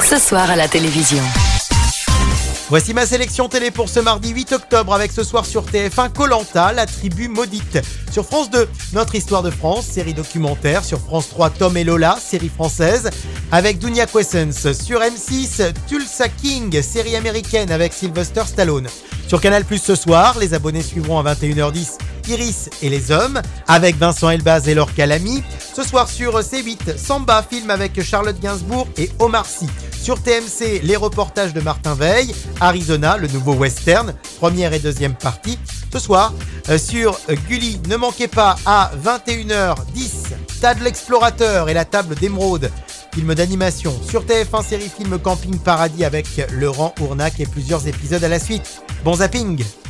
ce soir à la télévision. Voici ma sélection télé pour ce mardi 8 octobre avec ce soir sur TF1 Koh-Lanta, la tribu maudite. Sur France 2, Notre histoire de France, série documentaire. Sur France 3, Tom et Lola, série française avec Dunia Quessens. Sur M6, Tulsa King, série américaine avec Sylvester Stallone. Sur Canal+ ce soir, les abonnés suivront à 21h10 Iris et les hommes avec Vincent Elbaz et Laure Calamy. Ce soir sur C8, Samba, film avec Charlotte Gainsbourg et Omar Sy. Sur TMC, les reportages de Martin Veil, Arizona, le nouveau western, première et deuxième partie. Ce soir, sur Gulli, ne manquez pas à 21h10, Tad l'explorateur et la table d'émeraude, film d'animation. Sur TF1, série film Camping Paradis avec Laurent Ournac et plusieurs épisodes à la suite. Bon zapping!